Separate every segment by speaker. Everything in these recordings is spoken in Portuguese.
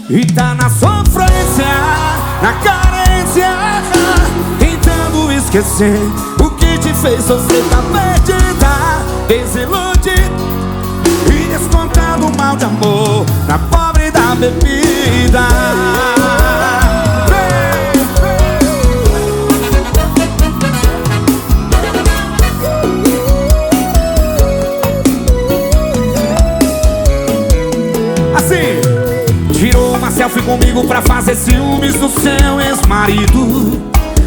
Speaker 1: e tá na sofrência, na carência, tentando esquecer o que te fez sofrer. Tá perdida, desiludida e descontando o mal de amor na pobre da bebida. Assim, tirou uma selfie comigo pra fazer ciúmes do seu ex-marido.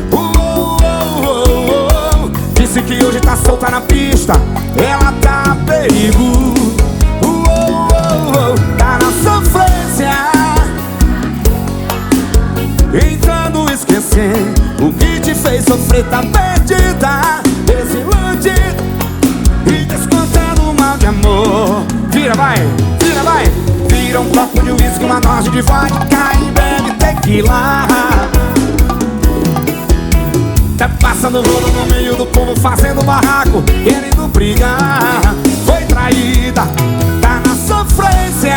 Speaker 1: Disse que hoje tá solta na pista, ela tá a perigo. Tá na sofrência, tentando esquecer o que te fez sofrer. Tá perdida, desiludida e descontando o mal de amor. Vira, vai, vira, vai. Vira um copo de uísque, uma dose de vodka e bebe tequila. Tá passando rolo no meio do povo, fazendo barraco, querendo brigar. Foi traída, tá na sofrência,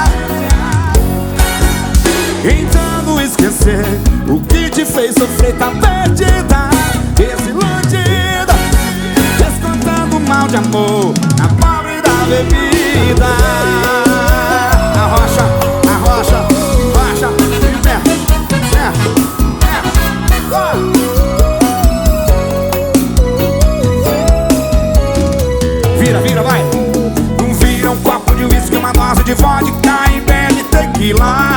Speaker 1: tentando esquecer o que te fez sofrer. Tá perdida, desiludida, descontando o mal de amor na pobre da bebida. Arrocha, arrocha, baixa, vira, vira, vai. Não vira um copo de uísque, uma dose de vodka e bebe tequila.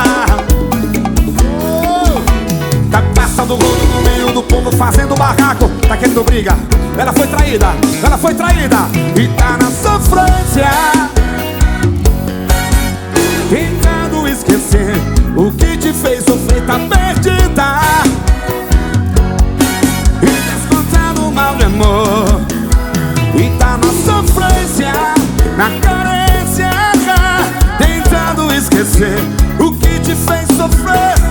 Speaker 1: Tá passando rolo no meio do povo, fazendo barraco, tá querendo briga. Ela foi traída, ela foi traída e tá na sofrência, tentando esquecer o que te fez sofrer. Tá perdida e descontando o mal de amor. E tá na sofrência, na carência, tentando esquecer o que te fez sofrer.